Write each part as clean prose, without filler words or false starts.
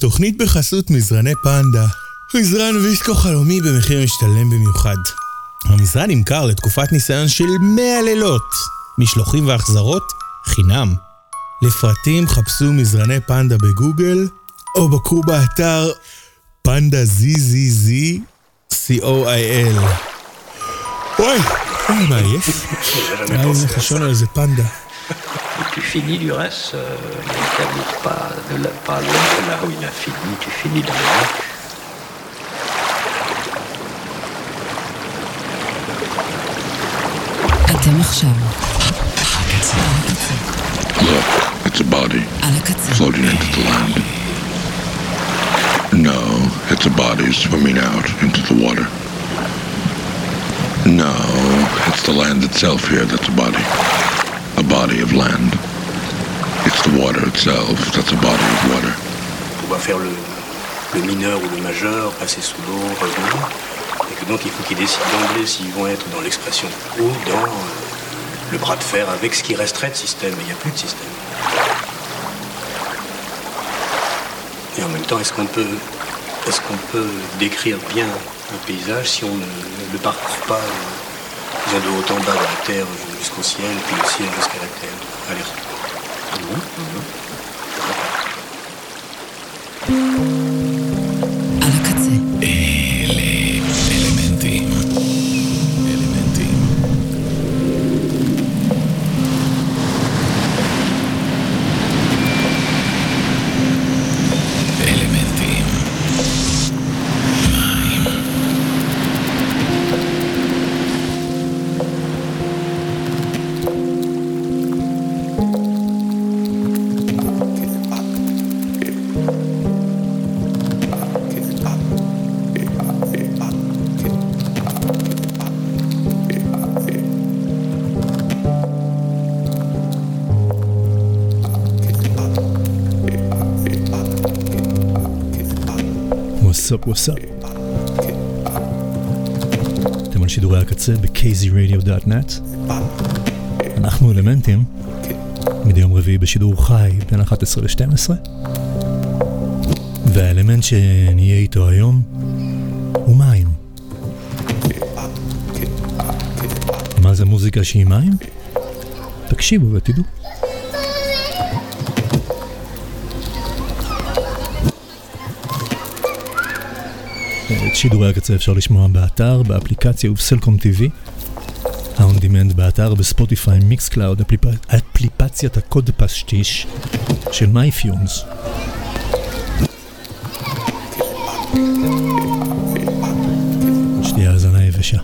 התוכנית בחסות מזרני פנדה. מזרן ויסקו חלומי במחיר משתלם במיוחד. המזרן נמכר לתקופת ניסיון של 100 לילות. משלוחים והחזרות חינם. לפרטים חפשו מזרני פנדה בגוגל, או בקרו באתר פנדה ZZZ.coil. וואי, מה עייף? היה לי נחשון על איזה פנדה. Tu finis du reste, il t'habite pas loin de là où il a fini, tu finis dans le lac. אתם עכשיו. Look, it's a body floating into the land. No, it's a body swimming out into the water. No, it's the land itself here that's a body. A body of land. It's the water itself that's a body of water. On va faire le mineur ou le majeur, passer sous l'eau, revenir. Et que donc il faut qu'ils décident d'emblée s'ils vont être dans l'expression ou dans le bras de fer avec ce qui resterait de système. Et il n'y a plus de système. Et en même temps, est-ce qu'on peut décrire bien un paysage si on ne le parcourt pas de haut en bas de la terre jusqu'au ciel, puis le ciel jusqu'à la terre. Allez. על הקצה. אלמנטים. וואטסאפ. אתם על שידורי הקצה ב-kzradio.net. אנחנו אלמנטים, מדי יום רביעי בשידור חי בין 11 ל-12. והאלמנט שנהיה איתו היום הוא מים. מה זה מוזיקה שהיא מים? תקשיבו ותדעו. את שידורי הקצה אפשר לשמוע באתר, באפליקציה ובסלקום TV, On Demand באתר, בספוטיפיי, מיקסקלאוד, אפליפציית הקוד פשטיש של מייפיונס. שתהיה האזנה יבשה.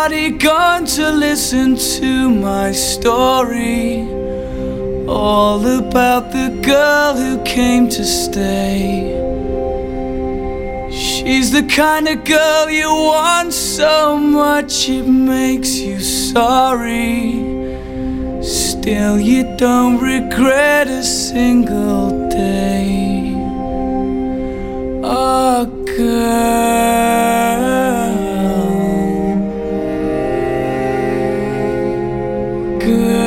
nobody going to listen to my story, all about the girl who came to stay. She's the kind of girl you want so much it makes you sorry. Still you don't regret a single day. Oh girl, girl.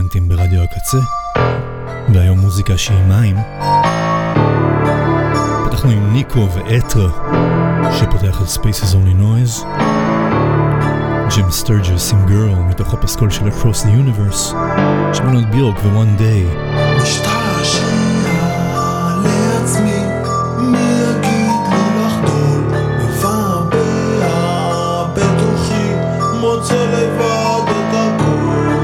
אלמנטים ברדיו הקצה, והיום מוזיקה שהיא מים. פתחנו עם ניקו ואתרה, שפותח את Spaces Only Noise. ג'ים סטרג'ס עם גרל, מתוך הפסקול של Across the Universe. שמענו את ביורק ו-One Day. משתעשע לעצמי, מי יגיד לי לחדול, מבעבע בתוכי, מוצא לבד את הכל.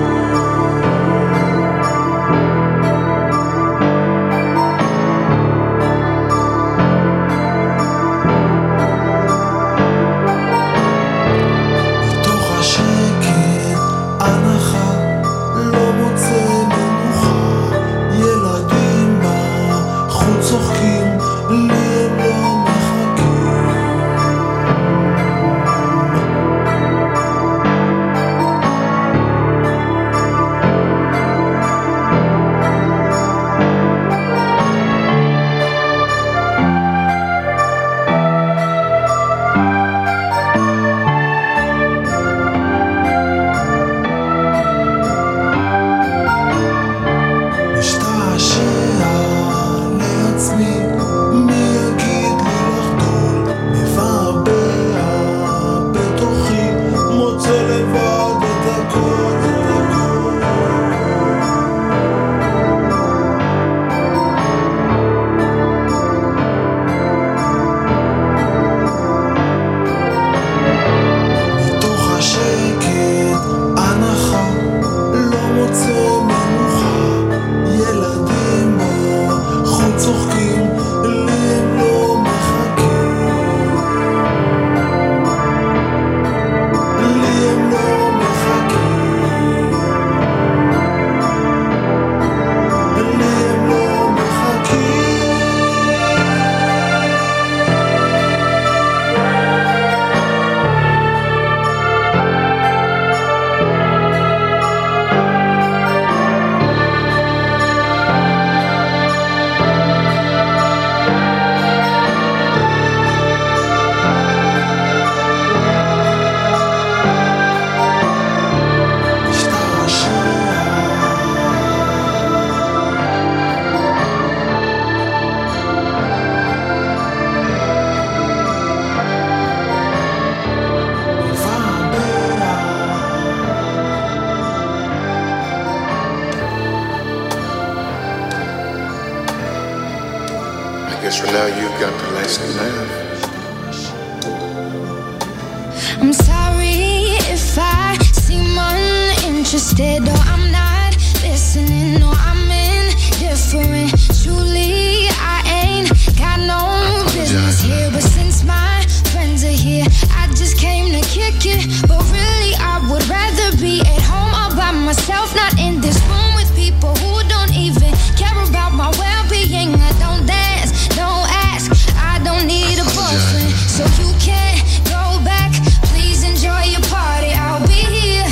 I'm sorry if I seem uninterested or I'm not listening or I'm indifferent. Truly, I ain't got no business here, but since my friends are here, I just came to kick it. But really, I would rather be at home all by myself, not in this room with people who don't even care about my well-being. I don't dance, don't ask, I don't need a boyfriend, so you can't go back. Please enjoy your party, I'll be here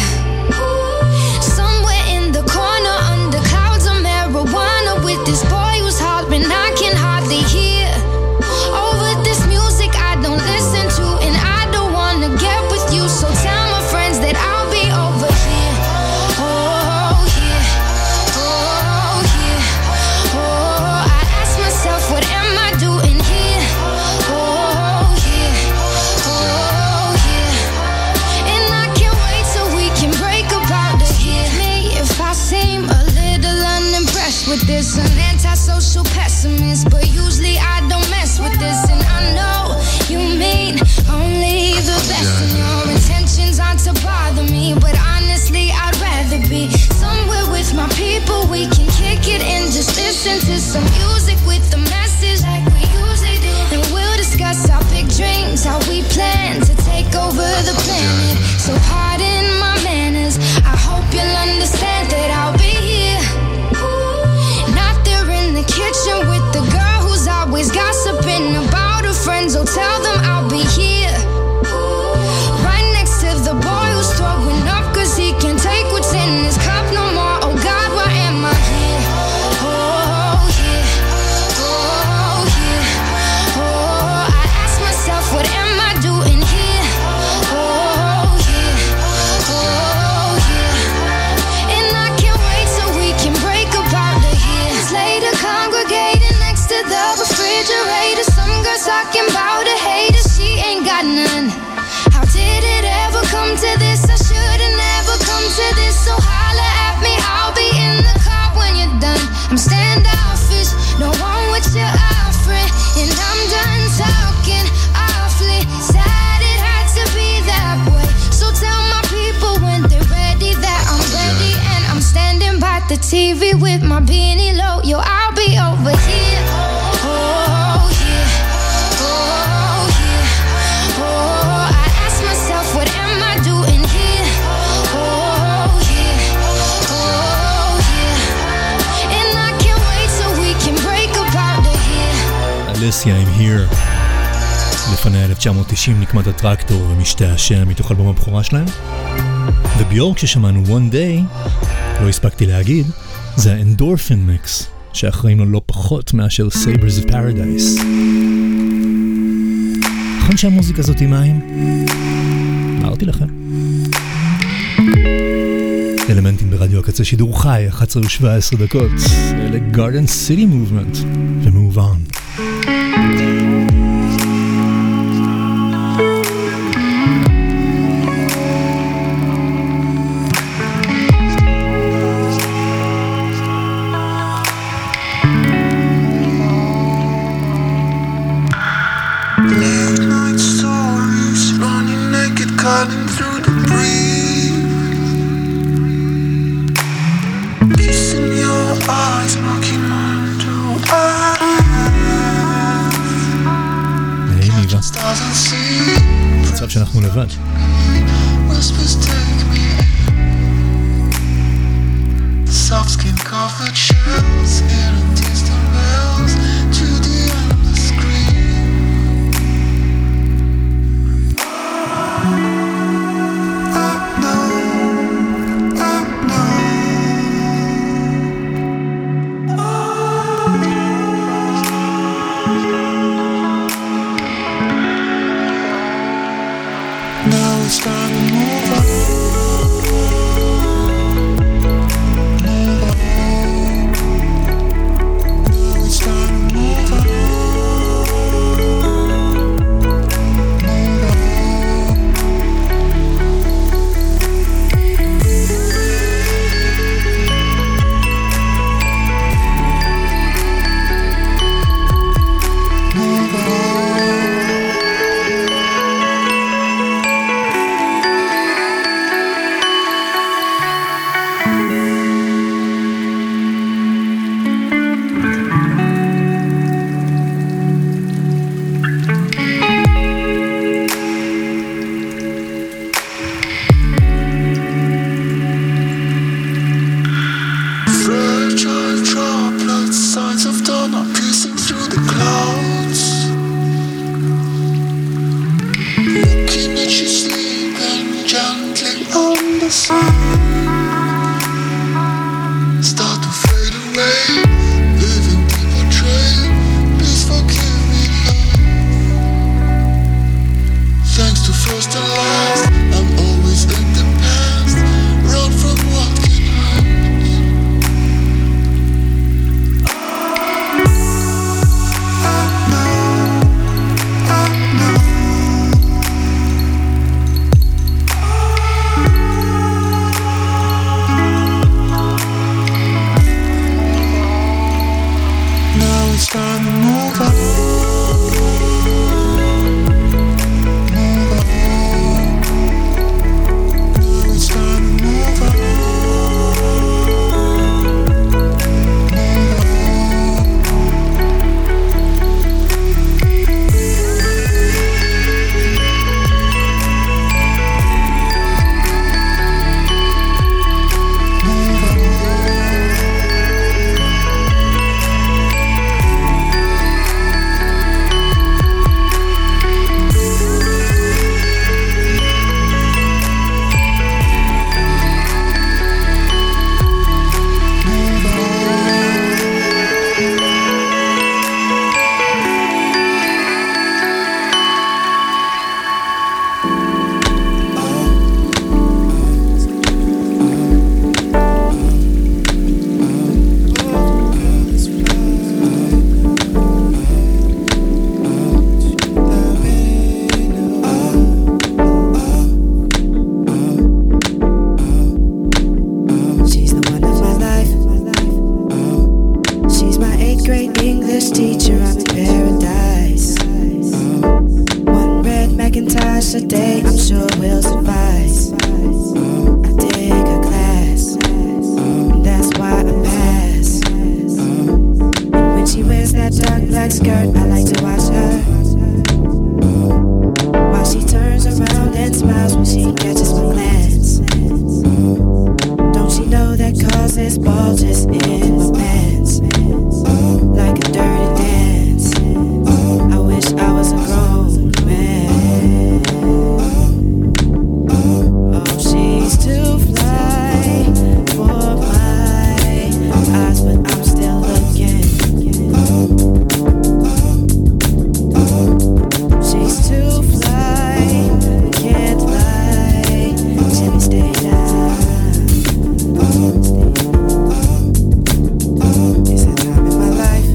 somewhere in the corner under clouds of marijuana with this boy who's hopping TV with my beanie low. Yo, I'll be over here. Oh, yeah. Oh, yeah. Oh, I ask myself, what am I doing here? Oh, yeah. Oh, yeah. And I can't wait so we can break up out of here. אלסיה עם Here. לפני 1990 נקמת הטרקטור ומשתעשע מתוך אלבום הבכורה שלהם. וביורק ששמענו One Day, לא הספקתי להגיד, זה האנדורפין מיקס, שאחראים לו לא פחות מאשר Sabres of Paradise. נכון שהמוזיקה הזאת היא מים? אמרתי לכם. אלמנטים ברדיו הקצה שידור חי, 11:17 דקות. אלה Garden City Movement ו-Move On. Cutting through the breeze, kissing your eyes, knocking on your eyes. היי ניבה, מצב שאנחנו לבד. Whispers take me in. Soft skin covered shells, hearing distant bells to the endless screen. Now it's time to move on. Move on. Now it's time to move on. Move on. She catches my glance. Don't she know that causes bulges in my pants? Like a dirty dance. I wish I was a grown man. Oh, she's too fly for my eyes, but I'm still looking. She's too fly, can't lie. Jimmy, stay down. It's that time in my life.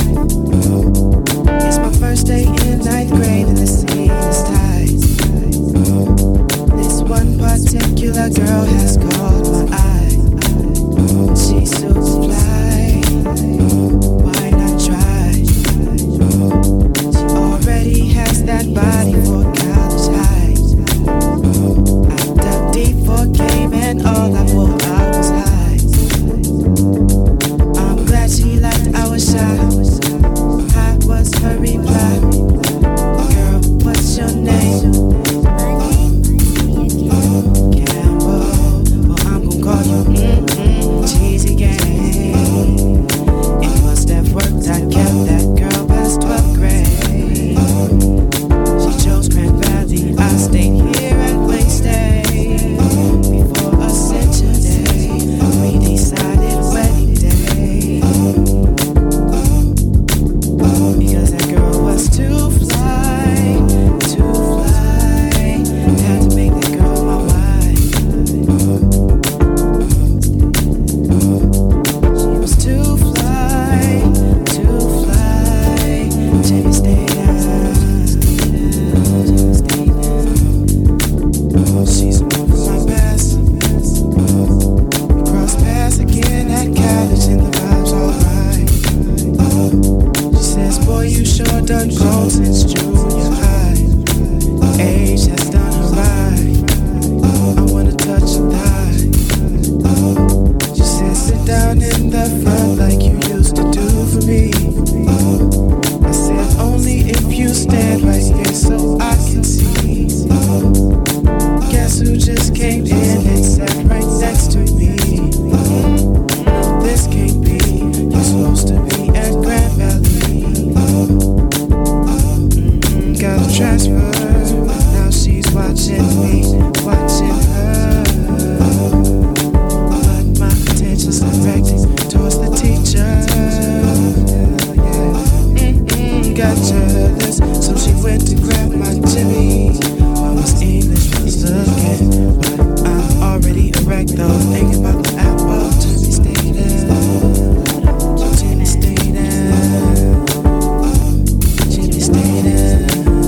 It's my first day in 9th grade and the scene is tight. This one particular girl has caught my eye. She's super fly. Why not try? She already has that body for college high. I dug deep for game and all I wore I was high. I'm glad she liked our shot. High was her reply. Girl, what's your name? Campbell. Well, I'm gon' call you Cheesy Gang. It must have worked. I kept that girl past 12th grade. She chose Grand Valley. I stayed here at Wednesday. Before Ascension Day, we decided wedding day. Because that girl was too fly, too fly. Had to make that girl my wife. She was too fly, too fly. Jimmy, stay down. Jimmy, stay down. She's a move from my past. We crossed paths again at college and the vibe's alright. She says, boy, you sure done grown since junior high. Age has done her right. I wanna touch your thigh. She says, sit down in the front like you used to do for me. I said, only if you stand right here so I can see. Guess who just came in and sat right next to me? No, this can't be. You're supposed to be at Grand Valley. Got a transfer. Now she's watching me, watching her. But my attention's directed towards the teacher. Got jealous, so she went to grab my Jimmy. While Miss English was looking, but I'm already erect though, thinking about the apple. Jimmy, stay down. Jimmy, stay down. Jimmy, stay down.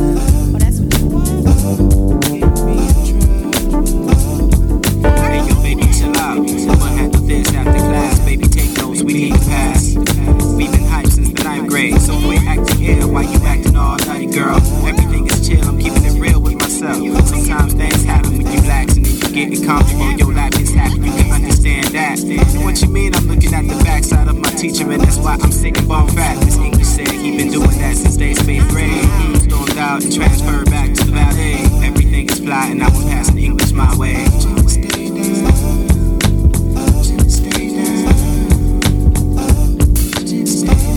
Get me in trouble. Hey yo, baby, chill out. I'ma handle this after class. Baby, take notes, we need to pass. We've been hyped since the 9th grade, so quit acting ill. Why you acting all nutty, girl? Everything is chill, I'm keeping it real with myself. Sometimes things happen when you relax and then you getting comfortable. Your life is happy, you can understand that. And what you mean? I'm looking at the backside of my teacher, and that's why I'm sitting bone fat. Miss English said he been doing that since they 8th grade. Stormed out and transferred back to the valet. Everything is fly, and I was passing English my way. Stay down. Stay down. Stay down.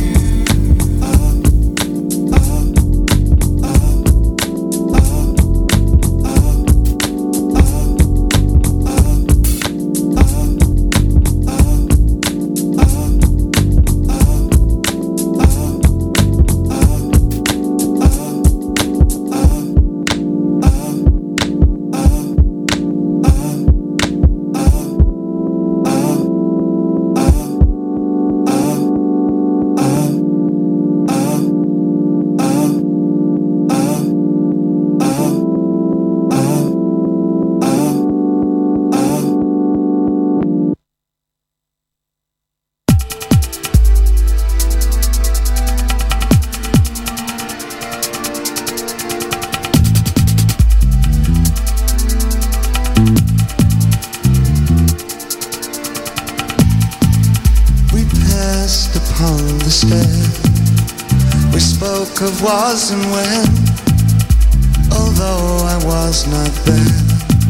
spoke of was and when, although I was not there.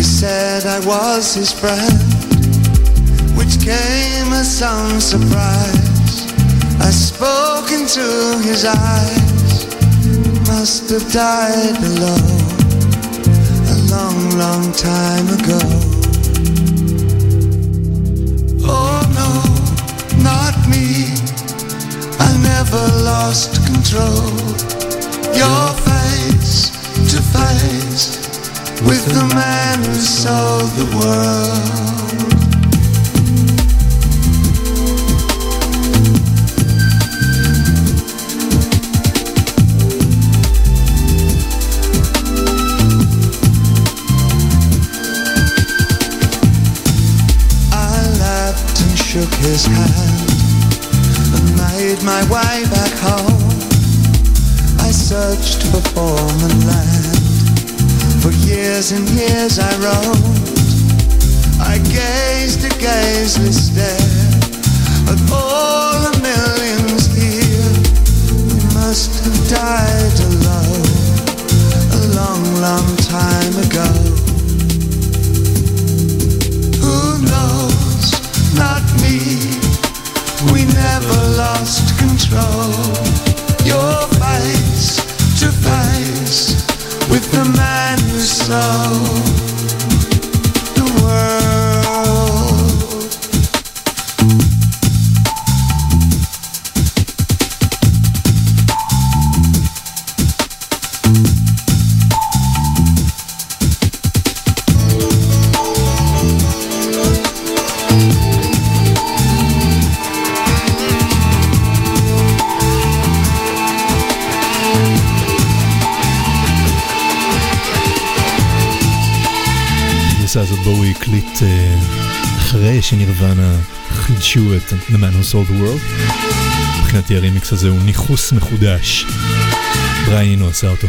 said I was his friend, which came as some surprise. I spoke into his eyes, must have died alone a long, long time ago. Oh no, not me, I never lost control. Your face to face with the man who sold the world. I laughed and shook his hand and made my way back home. I searched for form and land. For years and years I roamed. I gazed a gazeless stare at all the millions here who must have died alone a long, long time ago. Who knows? Not me. We never lost control. Your face to face with the man who sold the world. הזאת בו הוא הקליט אחרי שנירוונה חידשו את The Man Who Sold the World. מבחינתי הרימיקס הזה הוא ניחוס מחודש. בריין אינו עשה אותו.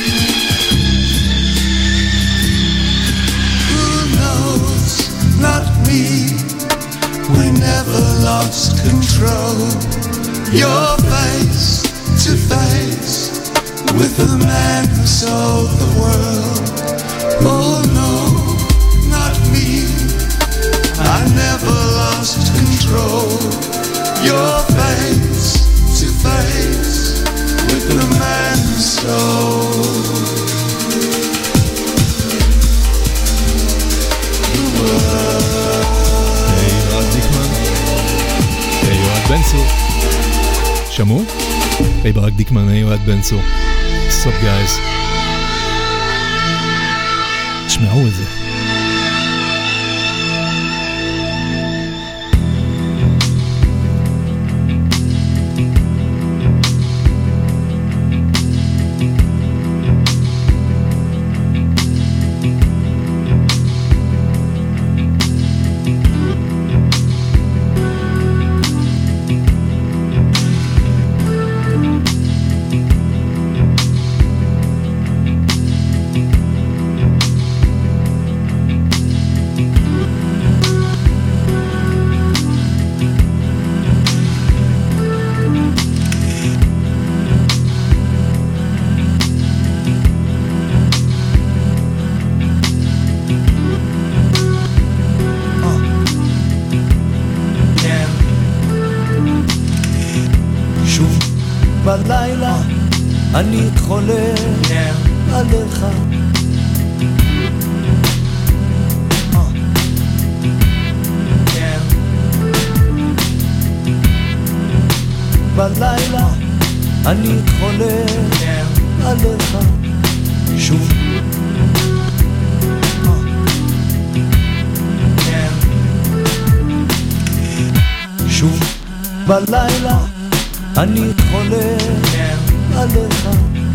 Who knows? Not me. We never lost control. Your face to face with the man who sold the world. Oh no. I never lost control. Your face to face with the man who sold the world. היי רב דיקמן, היי יועד בן צור. שמעו? היי ברק דיקמן, היי יועד בן צור. סופ גייז. תשמעו את זה. בלילה אני חולם עליך בלילה אני חולם עליך שוב שוב בלילה אני חולם עליך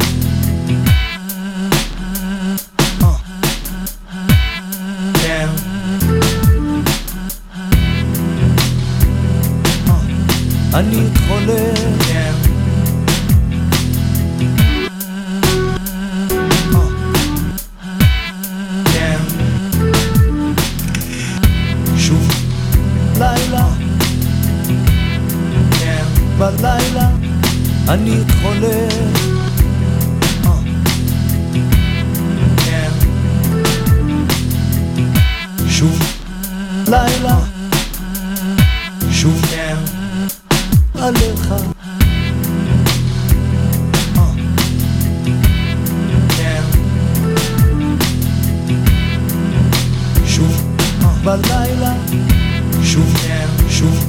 אני חולם שוב לילה בלילה אני חולם בלילה שוב עליך שוב בלילה שוב שוב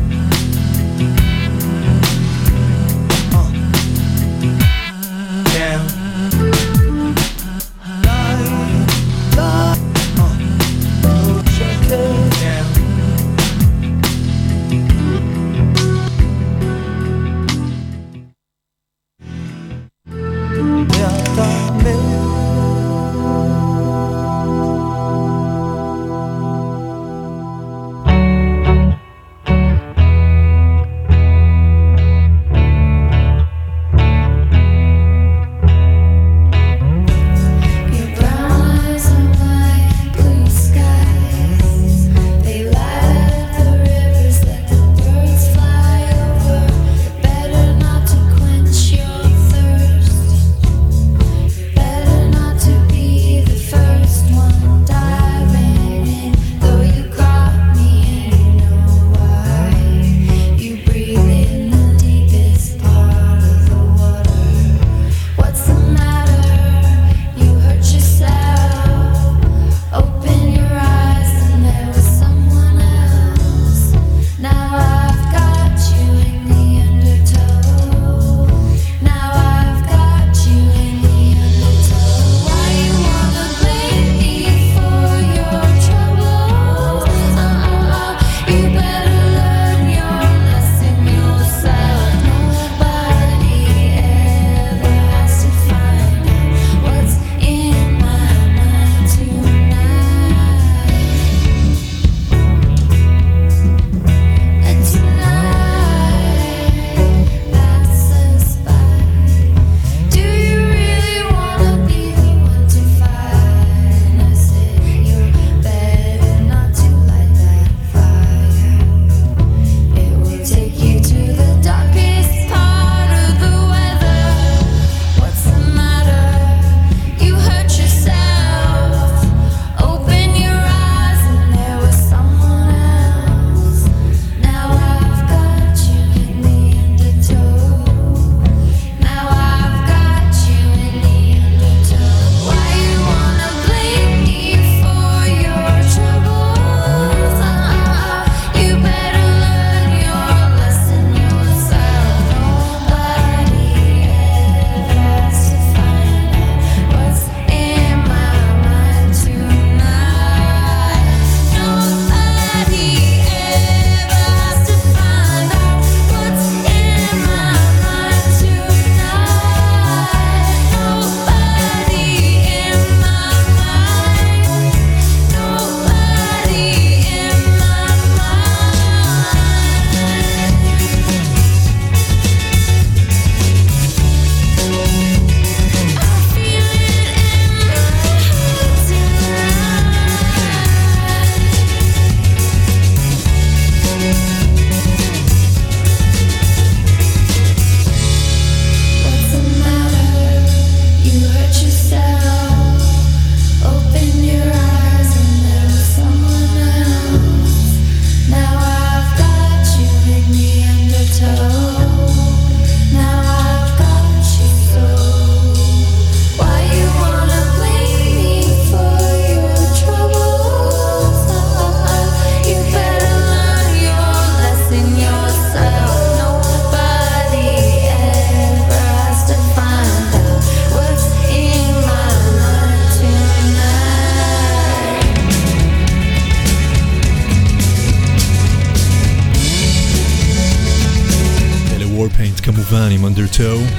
Warpaint כמובן עם Undertow.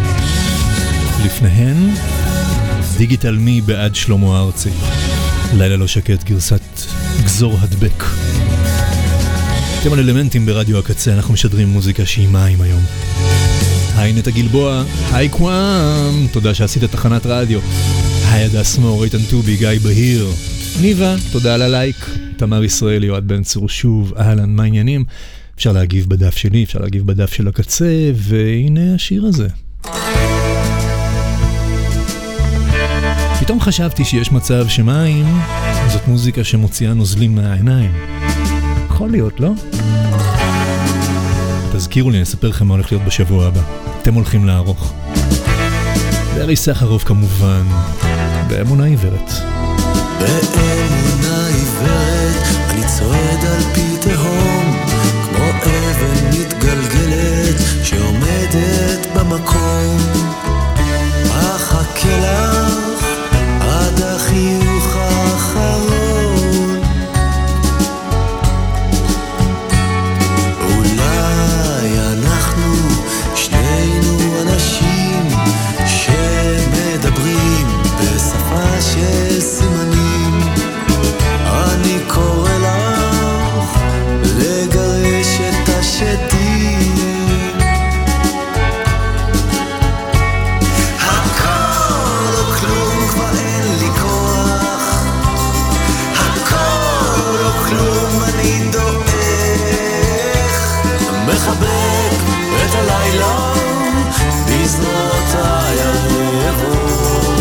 לפניהן דיגיטל מי בעד שלמה ארצי, לילה לא שקט גרסת גזור הדבק. אתם על אלמנטים ברדיו הקצה, אנחנו משדרים מוזיקה שהיא מים היום. היי נטע גלבוע, היי קוואם, תודה שעשית תחנת רדיו. היי הדס מור, איתן טובי, גיא בהיר, ניבה, תודה על הלייק, תמר ישראלי, אוהד בן צור שוב, אהלן, מה העניינים? אפשר להגיב בדף שלי, אפשר להגיב בדף של הקצה, והנה השיר הזה. פתאום חשבתי שיש מצב שמים זאת מוזיקה שמוציאה נוזלים מהעיניים. יכול להיות, לא? תזכירו לי, אני אספר לכם מה הולך להיות בשבוע הבא. אתם הולכים לערוך. בארי סחרוף כמובן, באמונה עיוורת. באמונה עיוורת אני צועד על פי תהום, כמו אבן מתגלגלת שעומדת במקום. אחכה לך עד החיוך האחרון, אולי אנחנו שנינו אנשים שמדברים בשפה של סימנים. אני קורא לך לגרש את השדים, הכל או כלום, כבר אין לי כוח, הכל או כלום, אני דועך, מחבק את הלילה בזרועותיי הרעבות.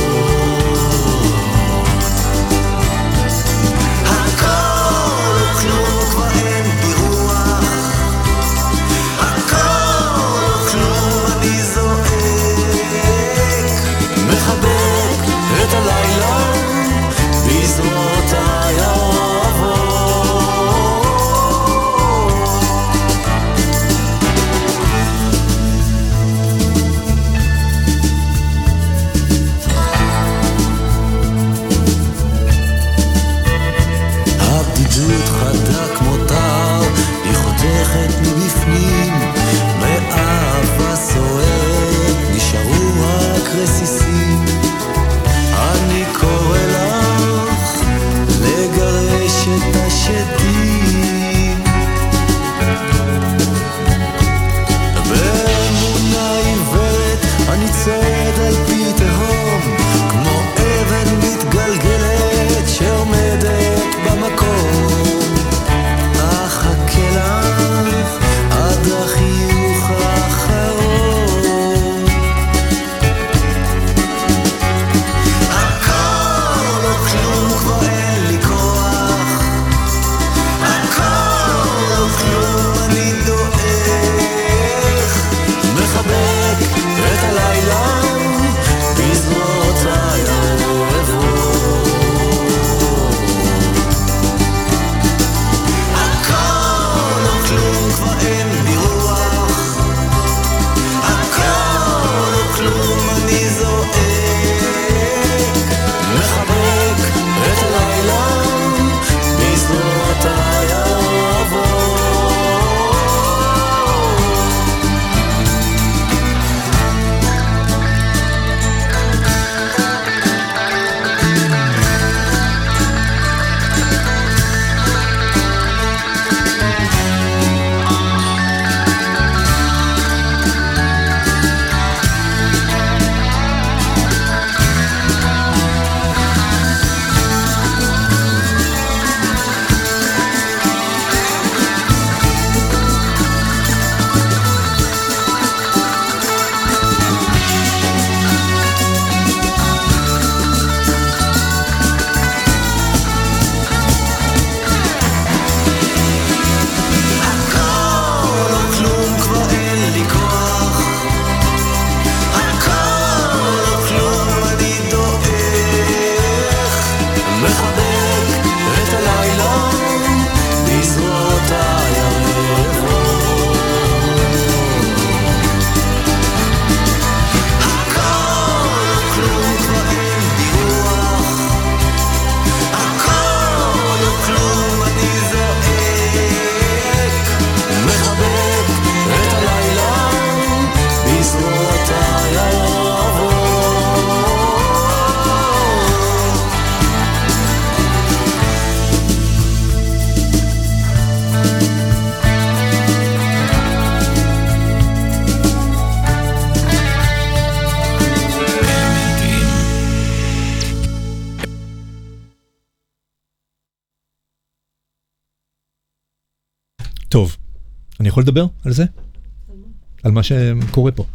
טוב, אני יכול לדבר על זה? על מה שקורה פה.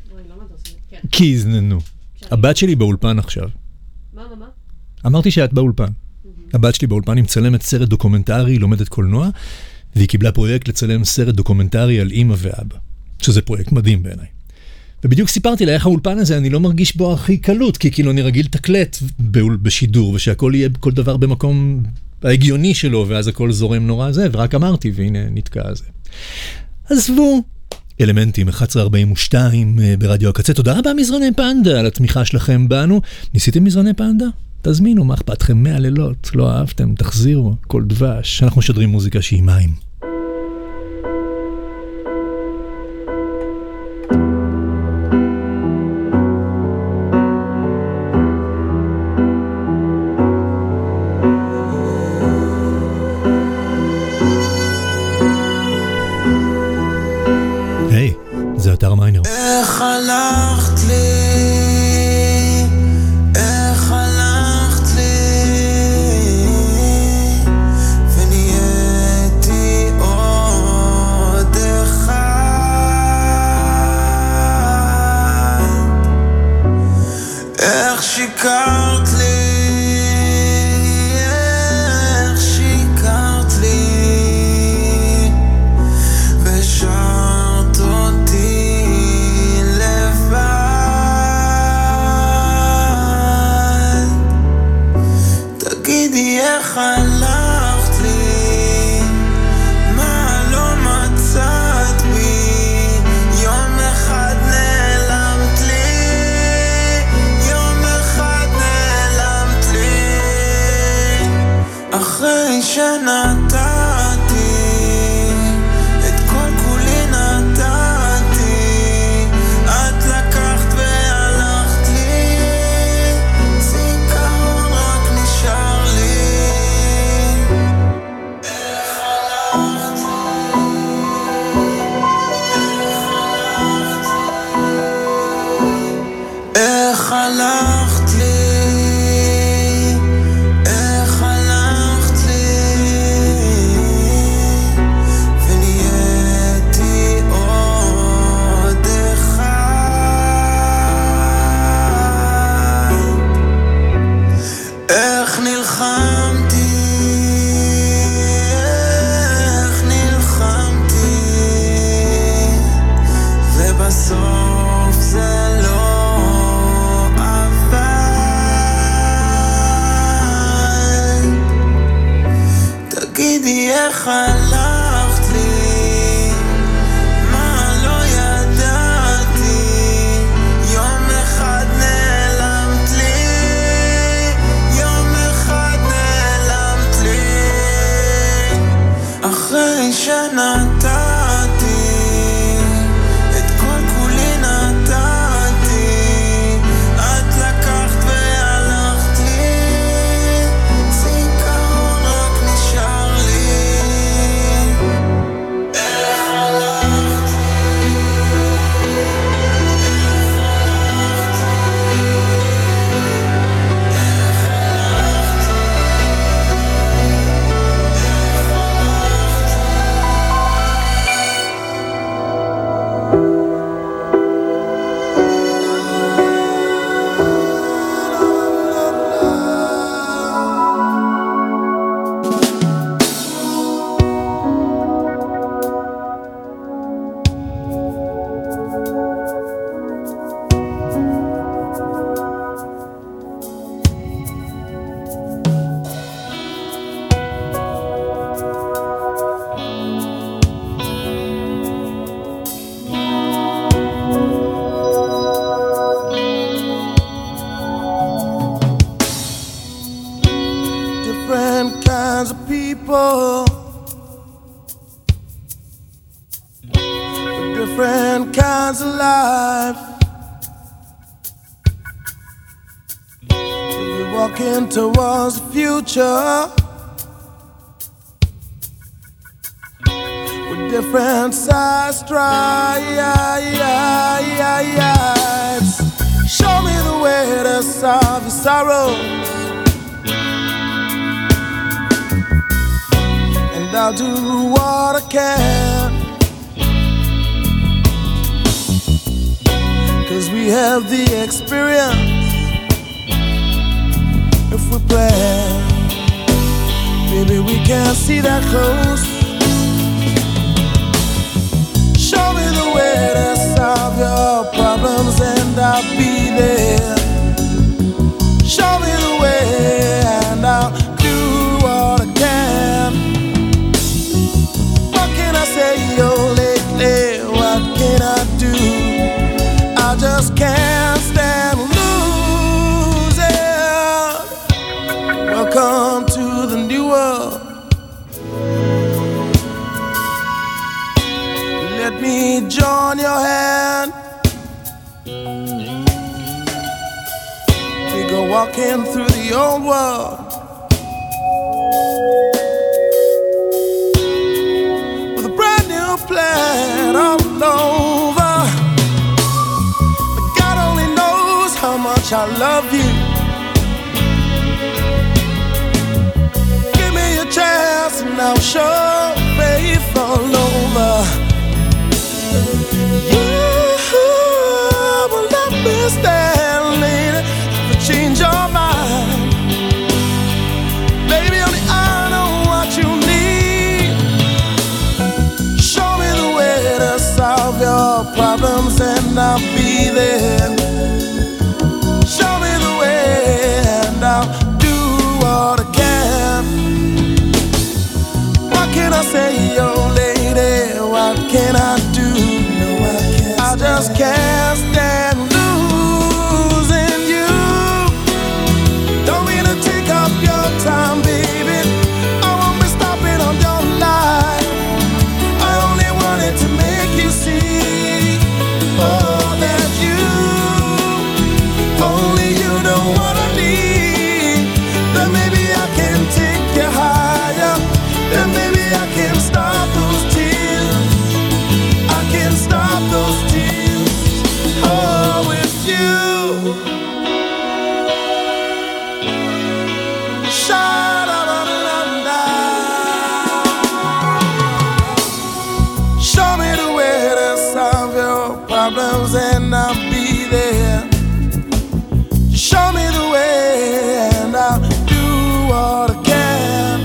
כי הזננו. הבת שלי באולפן עכשיו. מה? אמרתי שאת באולפן. הבת שלי באולפן היא מצלמת סרט דוקומנטרי, לומדת קולנוע, והיא קיבלה פרויקט לצלם סרט דוקומנטרי על אמא ואבא, שזה פרויקט מדהים בעיניי. ובדיוק סיפרתי לה איך האולפן הזה, אני לא מרגיש בו הכי קלות, כי כאילו אני רגיל תקלט בשידור, ושהכל יהיה כל דבר במקום ההגיוני שלו, ואז הכל זורם נורא זה, ורק אמרתי, והנה נתקע זה. עזבו, אלמנטים 1142 ברדיו הקצה. תודה רבה מזרני פנדה על התמיכה שלכם בנו. ניסיתם מזרני פנדה? תזמינו, מה אכפתכם 100 לילות, לא אהבתם, תחזירו, כל דבש. אנחנו משדרים מוזיקה שהיא מים. זה אתר מיינר. איך הלכת לי, איך הלכת לי, ונהייתי עוד אחד. איך שיקרת לי, איך שיקרת לי, ושרת אותי איך הלכת לי, מה לא מצאת בי, יום אחד נעלמת לי, יום אחד נעלמת לי, אחרי שנתתי, את כל כולי נתתי, את לקחת והלכת לי, זיכרון רק נשאר לי. איך הלכת לי, איך הלכת לי, ונהייתי עוד אחד. איך נלחמתי, איך נלחמתי, ובסוף זה לא תגידי איך הלכת לי, מה לא ידעתי, יום אחד נעלמת לי, יום אחד נעלמת לי, אחרי שנתתי, את כל כולי נתתי, את לקחת והלכת לי, זיכרון רק נשאר לי. people with different kinds of life. We're walking towards the future with different size strides. Show me the way to solve your sorrows, and I'll do what I can, 'cause we have the experience if we plan. Baby, we can't see that close, Show me the way to solve your problems and I'll be there. Show me the way and I'll do what I can. What can I say, oh lately, what can I do? I just can't stand losing. Welcome to the new world. Let me join your hand. We go walking through the old world with a brand new plan all over. But God only knows how much I love you. Give me a chance and I'll show faith all over. You will not be standing to change your mind. Baby, only I know what you need. Show me the way to solve your problems and I'll be there. Show me the way and I'll do what I can. What can I say, oh lady? What can I do? No, I just can't stand losing you. Don't mean to take up your time, baby. I won't be stopping on your life. I only wanted to make you see, oh, that you, only you don't wanna leave. Then maybe I can take you higher. Then maybe I can stop those tears. I can stop those tears. Oh, with you. Sha-da-da-da-da. Show me the way to solve your problems and I'll be there. Show me the way and I'll do what I can.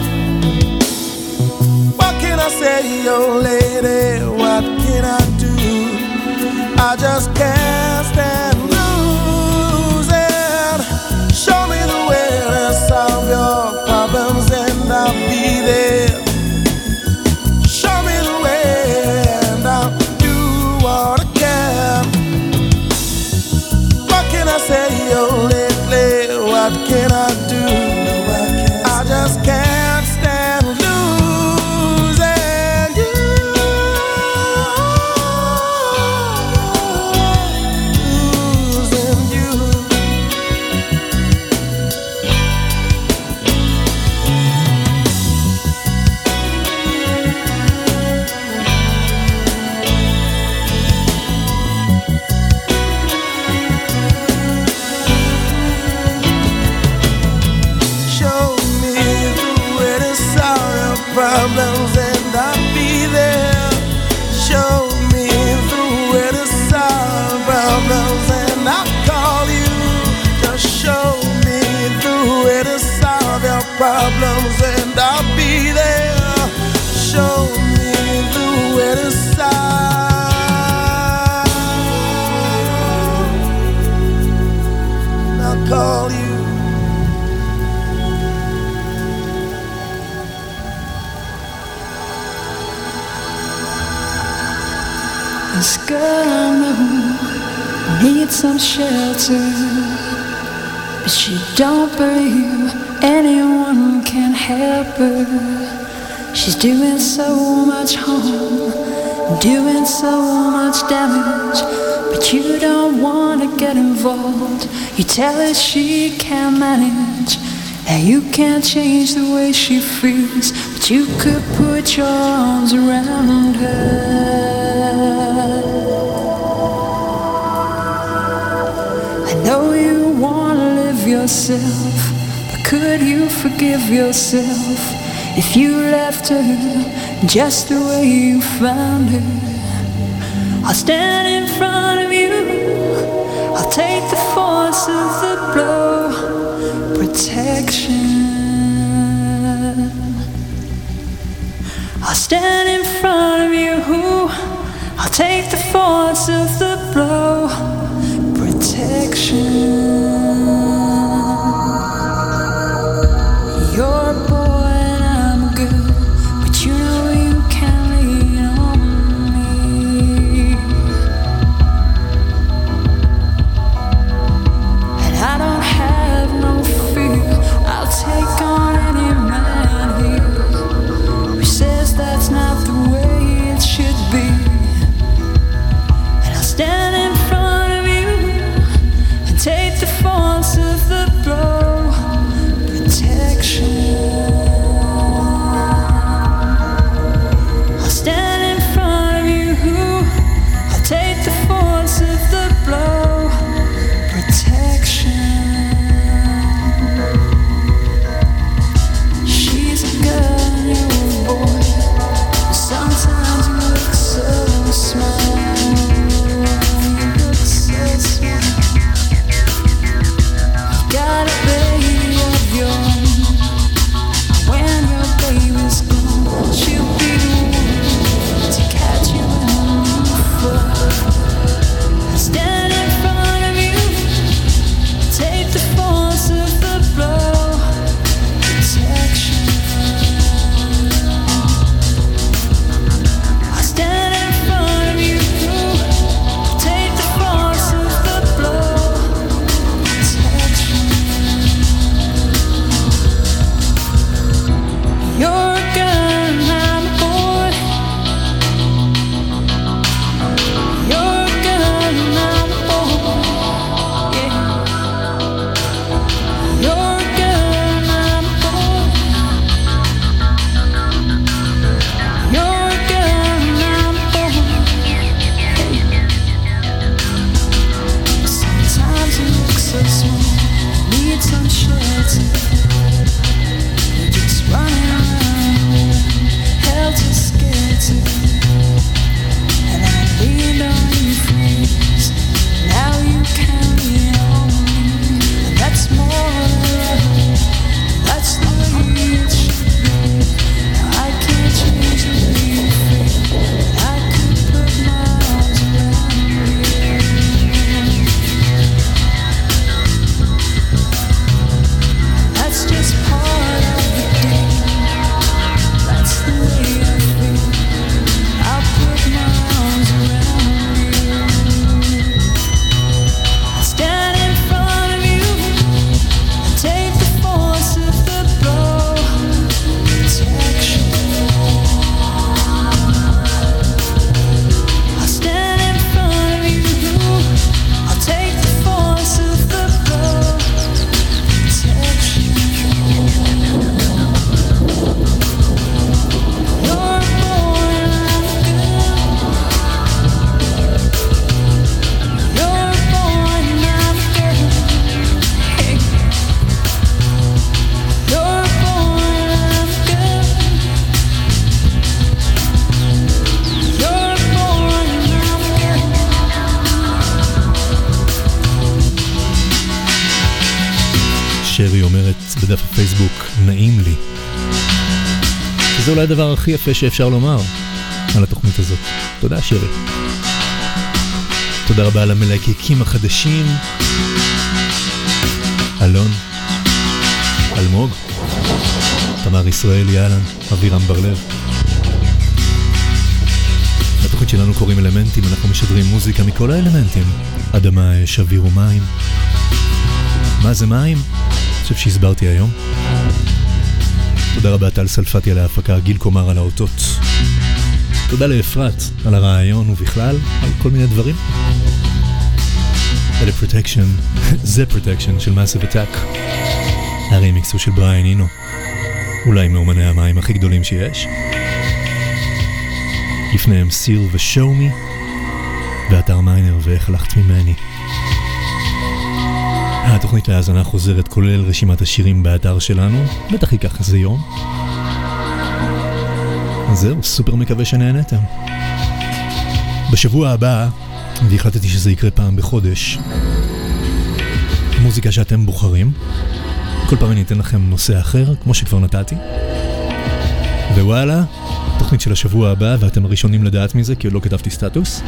What can I say, oh lady? What can I do? I just can't stand losing. Show me the way to solve your problems and I'll be there. Show me the way and I'll do what I can. What can I say, oh lately? What can I do? I just can't stand losing you. Losing you. Show me the way to solve your problems and I'll be there. Show me the way to solve problems and I'll call you. Just show me the way to solve your problems and I'll be there. Show me the way to solve. I'll call you. This girl I know needs some shelter, but she don't believe anyone can help her. She's doing so much harm, doing so much damage, but you don't want to get involved. You tell her she can't manage, that you can't change the way she feels, but you could put your arms around her. I know you want to live yourself, but could you forgive yourself if you left her just the way you found her? I'll stand in front of you, I'll take the force of the blow, protection. I'll stand in front of you, I'll I'll take the force of the blow. Protection. You're a boy and I'm a girl, but you know you can lean on me. And I don't have no fear. I'll take on any man here who says that's not the way it should be. And I'll stand in front of you and take the force of the blow. Protection. I'll stand in front of you. I'll take the force of the blow. Protection. She's a girl, you're a boy. Sometimes you look so small. You look so small. You got a baby of your own. When your baby's gone, she'll be the one to catch you when you fall. Stand in front of you, take the force of the blow. Protection. I stand in front of you, take the force of the blow. Protection. You're a girl and I'm a boy. You're a girl and I'm a boy. Yeah. You're a girl and I'm a boy. You're a girl and I'm a boy. Sometimes you look so small, need some shelter. You're just running around, helter-skelter. And I leaned on you first, now you can lean on me. And that's more than love, that's the way it should be. Now I can't change the way you feel, but I could put my arms around you. That's just part of the deal. That's the way I feel. I'll put my arms around you. I'll stand in front of you and take the force of the blow. Protection. I'll stand in front of you. I'll take the force of the blow. Protection. You're a boy and I'm a girl. You're a boy and I'm a girl. Hey. You're a boy and I'm a girl. You're a boy and I'm a girl. שרי אומרת בדף הפייסבוק, נעים לי. וזה אולי הדבר הכי יפה שאפשר לומר על התוכנית הזאת. תודה שרי. תודה רבה על המלהקים החדשים. אלון, אלמוג, תמר ישראל, יאלן, אבירם ברלב. בתוכנית שלנו קוראים אלמנטים, אנחנו משדרים מוזיקה מכל האלמנטים. אדמה, אש, אוויר ומים. מה זה מים? אני חושב שהסברתי היום. תודה רבה טל סלפתי על ההפקה, גיל קומר על האותות. תודה לאפרת על הרעיון ובכלל, על כל מיני דברים. אלה פרוטקשן, זה פרוטקשן של Massive Attack. הרימיקס הוא של בריאן אינו. אולי מאומני המים הכי גדולים שיש. לפניהם סיר ושואו מי, ואתר מיינר ואיך הלכת ממני. התוכנית להאזנה חוזרת כולל רשימת השירים באתר שלנו, בטח ייקח איזה יום. אז זהו, סופר מקווה שנהנתם. בשבוע הבא, והחלטתי שזה יקרה פעם בחודש, מוזיקה שאתם בוחרים. כל פעם אני אתן לכם נושא אחר, כמו שכבר נתתי. ווואלה, התוכנית של השבוע הבא, ואתם הראשונים לדעת מזה, כי עוד לא כתבתי סטטוס.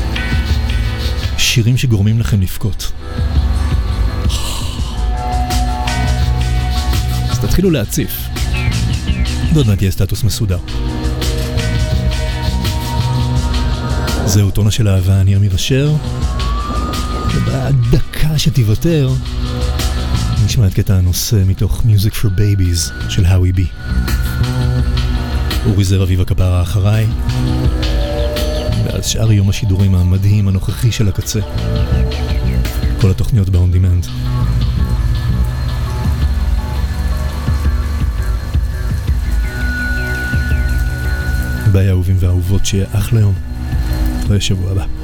שירים שגורמים לכם לבכות. אז תתחילו להציף. ועוד מעט יהיה סטטוס מסודר. זהו טונה של אהבה, אני אמיר אשר. ובדקה שתיוותר, נשמע את קטע הנושא מתוך Music for Babies של האווי בי. אורי זר אביב הכפרה אחריי, ואז שאר יום השידורים המדהים הנוכחי של הקצה. כל התוכניות ב-on demand. ביי אהובים ואהובות, שיהיה אחלה יום. תראה שבוע הבא.